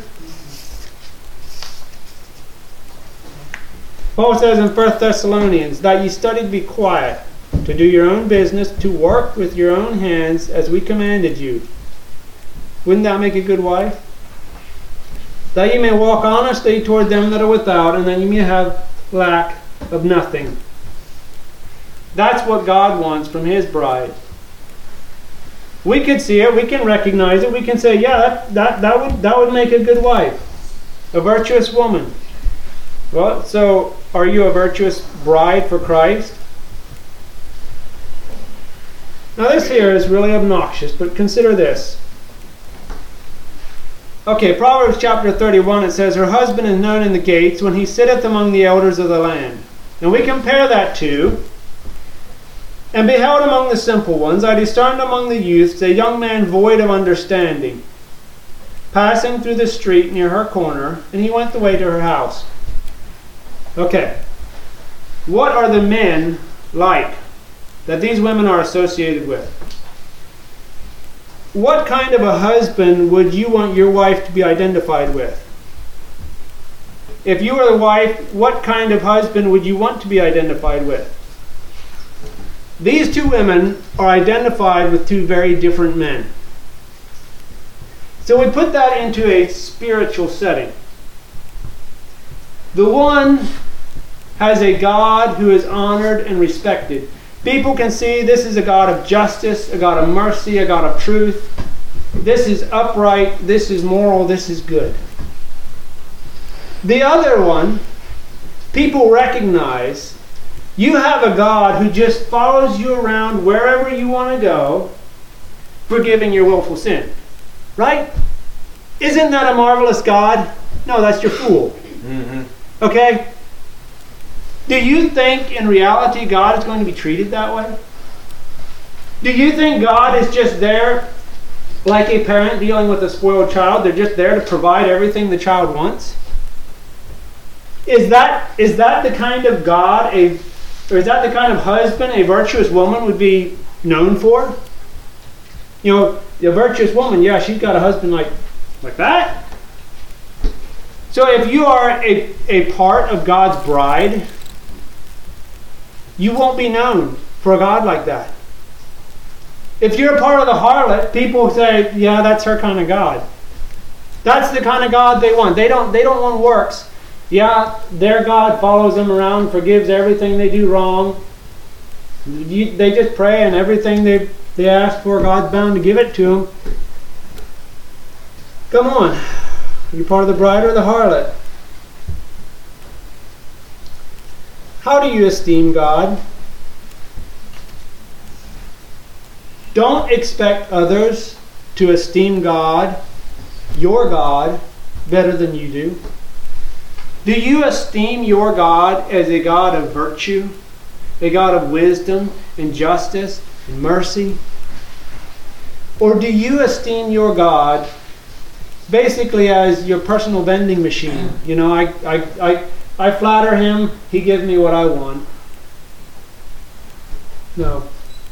Paul says in 1 Thessalonians that ye study to be quiet, to do your own business, to work with your own hands as we commanded you. Wouldn't that make a good wife? That ye may walk honestly toward them that are without, and that ye may have lack of nothing. That's what God wants from His bride. We could see it, we can recognize it, we can say, yeah, that would make a good wife. A virtuous woman. Well, so are you a virtuous bride for Christ? Now this here is really obnoxious, but consider this. Okay, Proverbs chapter 31, it says, her husband is known in the gates when he sitteth among the elders of the land. And we compare that to, and beheld among the simple ones, I discerned among the youths a young man void of understanding, passing through the street near her corner, and he went the way to her house. Okay, what are the men like that these women are associated with. What kind of a husband would you want your wife to be identified with? If you were the wife, what kind of husband would you want to be identified with? These two women are identified with two very different men. So we put that into a spiritual setting. The one has a God who is honored and respected. People can see this is a God of justice, a God of mercy, a God of truth. This is upright, this is moral, this is good. The other one, people recognize you have a God who just follows you around wherever you want to go, forgiving your willful sin. Right? Isn't that a marvelous God? No, that's your fool. Mm-hmm. Okay? Do you think in reality God is going to be treated that way? Do you think God is just there like a parent dealing with a spoiled child? They're just there to provide everything the child wants? Is that the kind of God, or is that the kind of husband a virtuous woman would be known for? You know, the virtuous woman, yeah, she's got a husband like that. So if you are a part of God's bride, you won't be known for a God like that. If you're a part of the harlot, people say, yeah, that's her kind of God. That's the kind of God they want. They don't want works. Yeah, their God follows them around, forgives everything they do wrong. They just pray, and everything they ask for, God's bound to give it to them. Come on. Are you part of the bride or the harlot? How do you esteem God? Don't expect others to esteem God, your God, better than you do. Do you esteem your God as a God of virtue, a God of wisdom and justice and mercy? Or do you esteem your God basically as your personal vending machine? You know, I flatter him, he gives me what I want. No.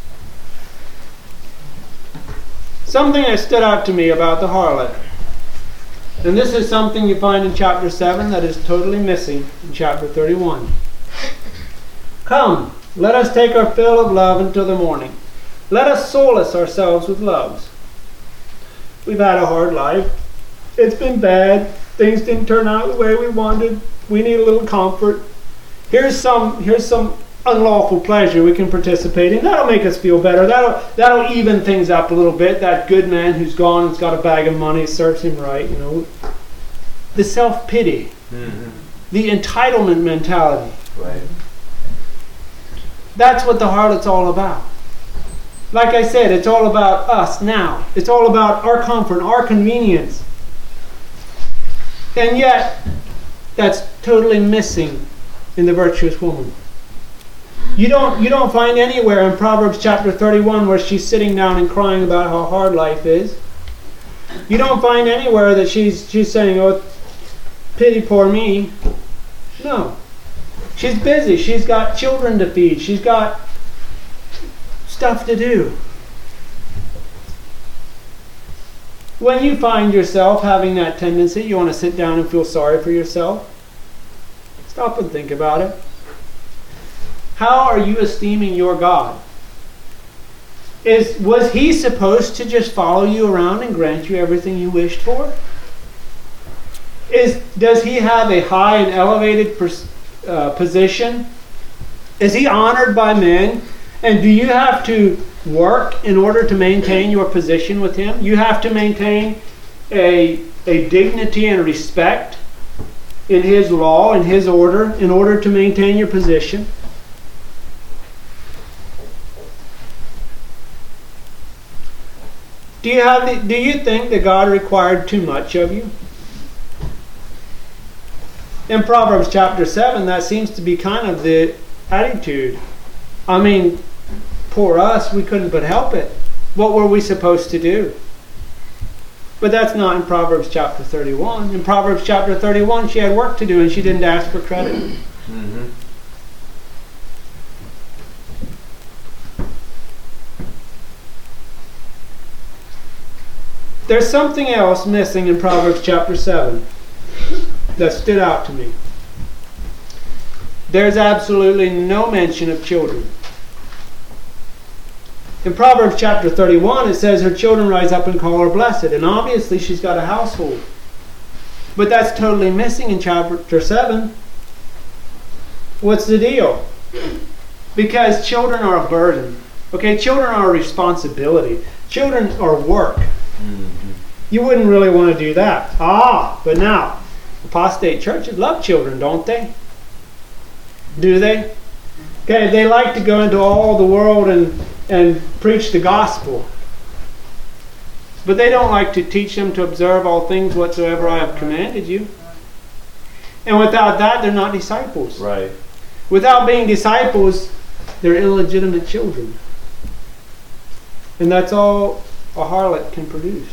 Something that stood out to me about the harlot, and this is something you find in chapter 7 that is totally missing in chapter 31. Come, let us take our fill of love until the morning. Let us solace ourselves with loves. We've had a hard life. It's been bad. Things didn't turn out the way we wanted. We need a little comfort. Here's some unlawful pleasure we can participate in. That'll make us feel better. That'll even things up a little bit. That good man who's gone and's got a bag of money serves him right, you know. The self-pity. Mm-hmm. The entitlement mentality. Right. That's what the harlot's all about. Like I said, it's all about us now. It's all about our comfort, our convenience. And yet, that's totally missing in the virtuous woman. You don't find anywhere in Proverbs chapter 31 where she's sitting down and crying about how hard life is. You don't find anywhere that she's saying, oh, pity poor me. No. She's busy. She's got children to feed. She's got stuff to do. When you find yourself having that tendency, you want to sit down and feel sorry for yourself, stop and think about it. How are you esteeming your God? Was he supposed to just follow you around and grant you everything you wished for? Does he have a high and elevated position? Is he honored by men? And do you have to work in order to maintain your position with him? You have to maintain a dignity and respect in his law and his order in order to maintain your position. Do you think that God required too much of you? In Proverbs chapter 7, that seems to be kind of the attitude. I mean, poor us, we couldn't but help it. What were we supposed to do? But that's not in Proverbs chapter 31. In Proverbs chapter 31, she had work to do and she didn't ask for credit. Mm-hmm. there's something else missing in Proverbs chapter 7 that stood out to me. There's absolutely no mention of children. In Proverbs chapter 31, it says her children rise up and call her blessed. And obviously she's got a household. But that's totally missing in chapter 7. What's the deal? Because children are a burden. Okay, children are a responsibility. Children are work. Mm-hmm. You wouldn't really want to do that. But now, apostate churches love children, don't they? Do they? Okay, they like to go into all the world and preach the gospel. But they don't like to teach them to observe all things whatsoever I have commanded you. And without that, they're not disciples. Right. Without being disciples, they're illegitimate children. And that's all a harlot can produce.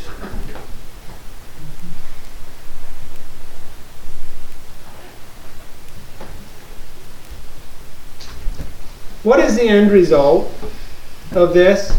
What is the end result of this?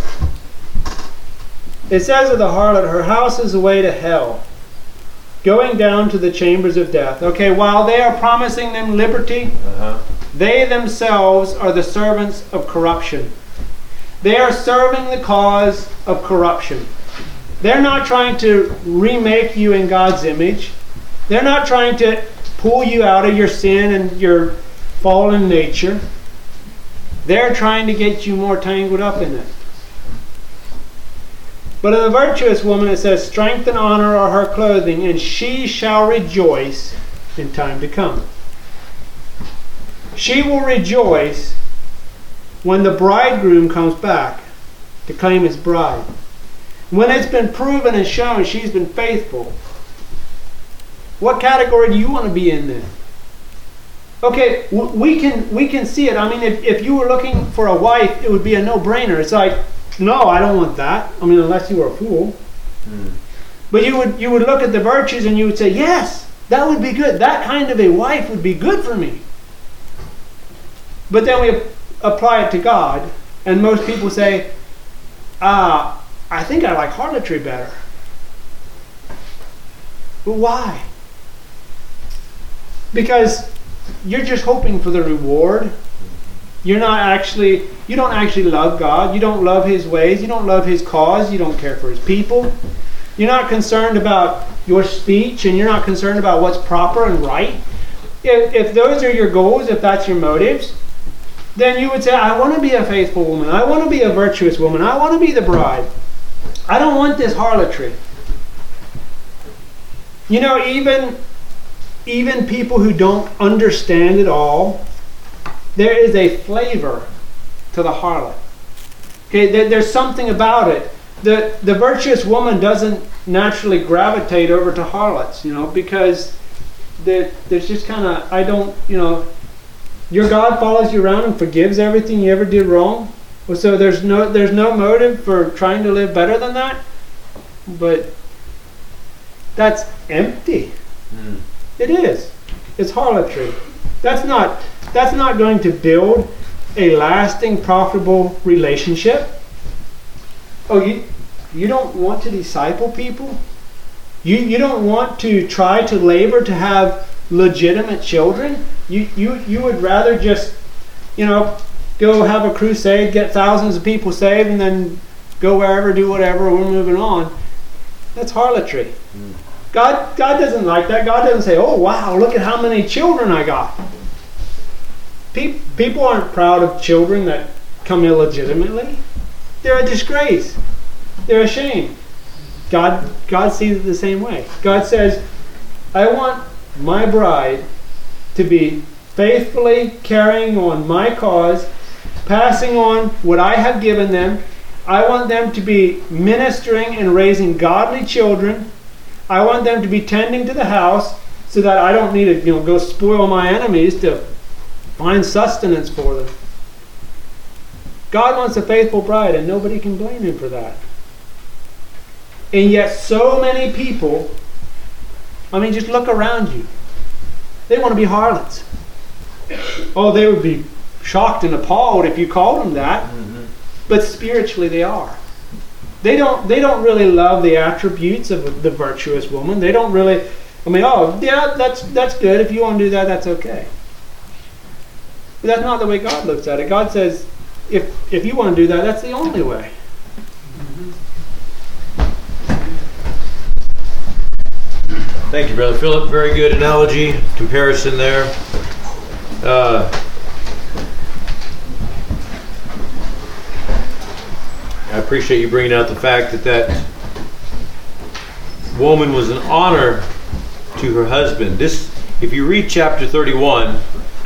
It says of the harlot, her house is the way to hell, going down to the chambers of death. Okay, while they are promising them liberty, they themselves are the servants of corruption. They are serving the cause of corruption. They're not trying to remake you in God's image. They're not trying to pull you out of your sin and your fallen nature. They're trying to get you more tangled up in it. But in the virtuous woman it says, strength and honor are her clothing, and she shall rejoice in time to come. She will rejoice when the bridegroom comes back to claim his bride. When it's been proven and shown she's been faithful. What category do you want to be in then? Okay, we can see it. I mean, if you were looking for a wife, it would be a no-brainer. It's like, no, I don't want that. I mean, unless you were a fool. But you would look at the virtues and you would say, yes, that would be good. That kind of a wife would be good for me. But then we apply it to God, and most people say, I think I like harlotry better. But why? Because you're just hoping for the reward. You don't actually love God. You don't love His ways. You don't love His cause. You don't care for His people. You're not concerned about your speech, and you're not concerned about what's proper and right. If those are your goals, if that's your motives, then you would say, I want to be a faithful woman. I want to be a virtuous woman. I want to be the bride. I don't want this harlotry. You know, even people who don't understand it all, there is a flavor to the harlot. Okay, there's something about it. The virtuous woman doesn't naturally gravitate over to harlots, because there's just kind of, your God follows you around and forgives everything you ever did wrong. Well, so there's no motive for trying to live better than that. But that's empty. It is. It's harlotry. That's not going to build a lasting, profitable relationship. Oh, you don't want to disciple people? You don't want to try to labor to have legitimate children? You would rather just, go have a crusade, get thousands of people saved, and then go wherever, do whatever, we're moving on. That's harlotry. God doesn't like that. God doesn't say, oh wow, look at how many children I got. People aren't proud of children that come illegitimately. They're a disgrace. They're a shame. God sees it the same way. God says, I want my bride to be faithfully carrying on my cause, passing on what I have given them. I want them to be ministering and raising godly children. I want them to be tending to the house so that I don't need to go spoil my enemies to find sustenance for them. God wants a faithful bride, and nobody can blame Him for that. And yet so many people, just look around you. They want to be harlots. Oh, they would be shocked and appalled if you called them that. But spiritually they are. They don't really love the attributes of the virtuous woman. They don't really, oh yeah, that's good. If you want to do that, that's okay. But that's not the way God looks at it. God says, if you want to do that, that's the only way. Thank you, Brother Philip. Very good analogy, comparison there. I appreciate you bringing out the fact that woman was an honor to her husband. This, if you read chapter 31,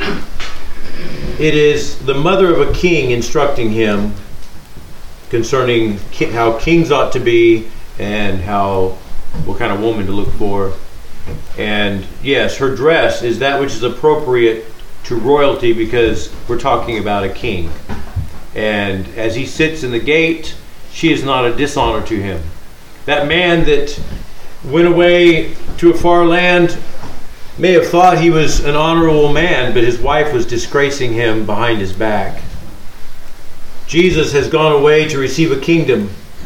it is the mother of a king instructing him concerning how kings ought to be and what kind of woman to look for. And yes, her dress is that which is appropriate to royalty because we're talking about a king. And as he sits in the gate, she is not a dishonor to him. That man that went away to a far land may have thought he was an honorable man, but his wife was disgracing him behind his back. Jesus has gone away to receive a kingdom.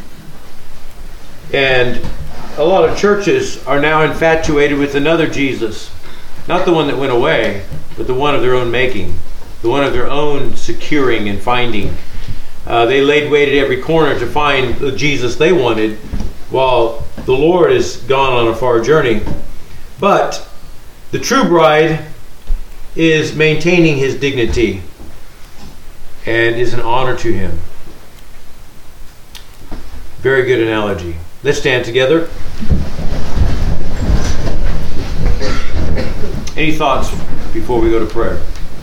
And a lot of churches are now infatuated with another Jesus. Not the one that went away, but the one of their own making. The one of their own securing and finding. They laid wait at every corner to find the Jesus they wanted, while the Lord is gone on a far journey. But the true bride is maintaining his dignity and is an honor to him. Very good analogy. Let's stand together. Any thoughts before we go to prayer?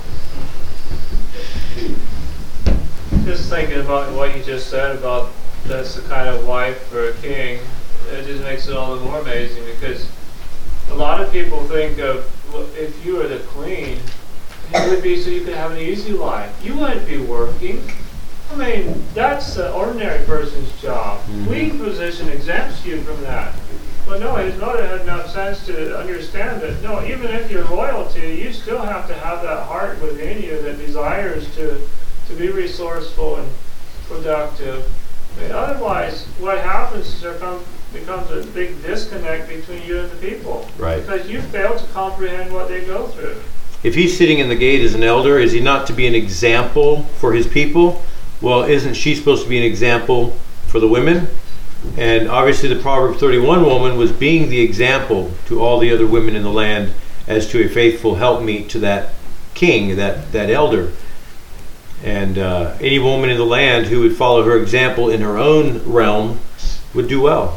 Just thinking about what you just said about that's the kind of wife for a king, it just makes it all the more amazing, because a lot of people think of, well, if you were the queen, it would be so you could have an easy life. You wouldn't be working. That's the ordinary person's job. Mm-hmm. Queen position exempts you from that. But no, his mother had enough sense to understand that, no, even if you're royalty, you still have to have that heart within you that desires to be resourceful and productive. Otherwise, what happens is there becomes a big disconnect between you and the people. Right. Because you fail to comprehend what they go through. If he's sitting in the gate as an elder, is he not to be an example for his people? Well, isn't she supposed to be an example for the women? And obviously the Proverbs 31 woman was being the example to all the other women in the land as to a faithful helpmeet to that king, that elder. And any woman in the land who would follow her example in her own realm would do well.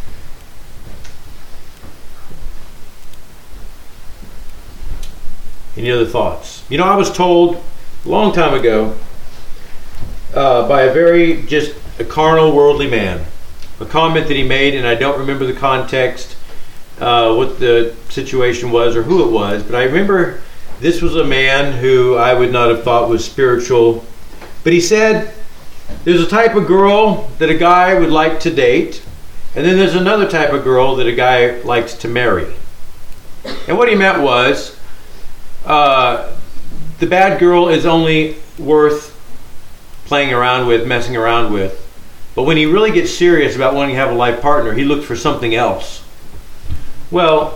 Any other thoughts? I was told a long time ago by a carnal, worldly man, a comment that he made, and I don't remember the context, what the situation was or who it was, but I remember this was a man who I would not have thought was spiritual. But he said, there's a type of girl that a guy would like to date, and then there's another type of girl that a guy likes to marry. And what he meant was, the bad girl is only worth playing around with, messing around with. But when he really gets serious about wanting to have a life partner, he looks for something else. Well,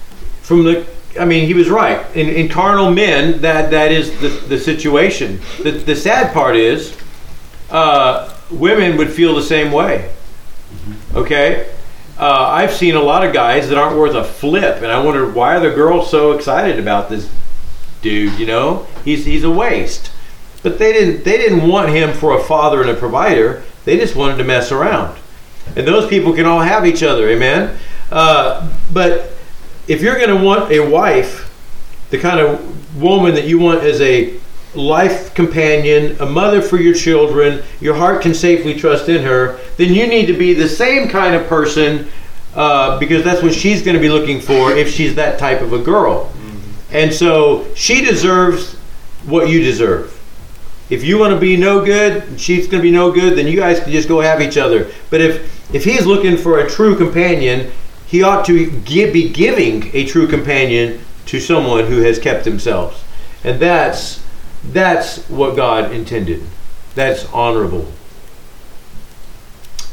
he was right. In carnal men, that is the situation. The sad part is, women would feel the same way. Okay? I've seen a lot of guys that aren't worth a flip, and I wonder, why are the girls so excited about this dude? He's a waste. But they didn't want him for a father and a provider. They just wanted to mess around. And those people can all have each other, amen? But if you're going to want a wife, the kind of woman that you want as a life companion, a mother for your children, your heart can safely trust in her, then you need to be the same kind of person, because that's what she's going to be looking for if she's that type of a girl. Mm-hmm. And so she deserves what you deserve. If you want to be no good, she's going to be no good, then you guys can just go have each other. But if he's looking for a true companion, he ought to be giving a true companion to someone who has kept themselves. And that's what God intended. That's honorable.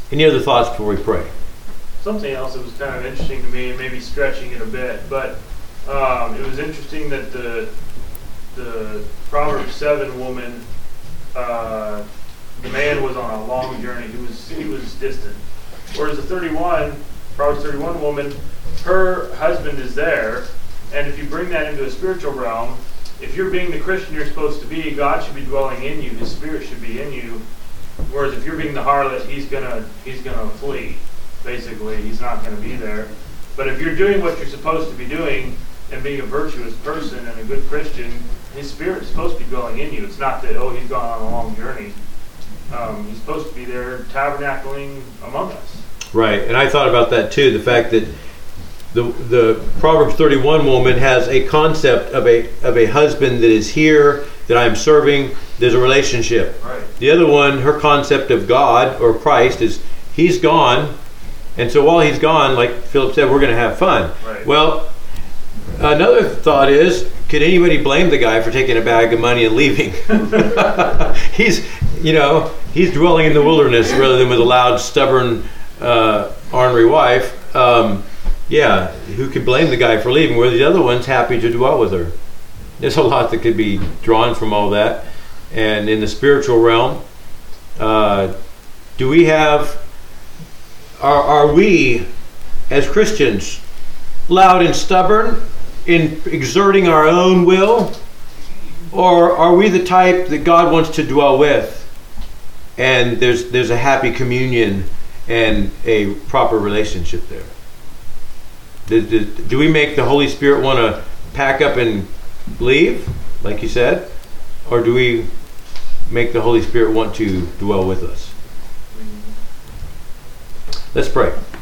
Any other thoughts before we pray? Something else that was kind of interesting to me, and maybe stretching it a bit, but it was interesting that the Proverbs 7 woman, the man was on a long journey. He was distant. Whereas the Proverbs 31 woman, her husband is there, and if you bring that into a spiritual realm, if you're being the Christian you're supposed to be, God should be dwelling in you. His Spirit should be in you. Whereas if you're being the harlot, he's gonna flee. Basically, he's not gonna be there. But if you're doing what you're supposed to be doing and being a virtuous person and a good Christian, His Spirit is supposed to be dwelling in you. It's not that he's gone on a long journey. He's supposed to be there tabernacling among us. Right, and I thought about that too. The fact that the Proverbs 31 woman has a concept of a husband that is here, that I'm serving. There's a relationship. Right. The other one, her concept of God or Christ is He's gone, and so while He's gone, like Philip said, we're going to have fun. Right. Well, another thought is, could anybody blame the guy for taking a bag of money and leaving? He's dwelling in the wilderness rather than with a loud, stubborn, ornery wife. Who could blame the guy for leaving? Where the other one's happy to dwell with her. There's a lot that could be drawn from all that. And in the spiritual realm, do we have? Are we, as Christians, loud and stubborn in exerting our own will, or are we the type that God wants to dwell with, and there's a happy communion and a proper relationship there? Do we make the Holy Spirit want to pack up and leave, like you said, or do we make the Holy Spirit want to dwell with us? Let's pray.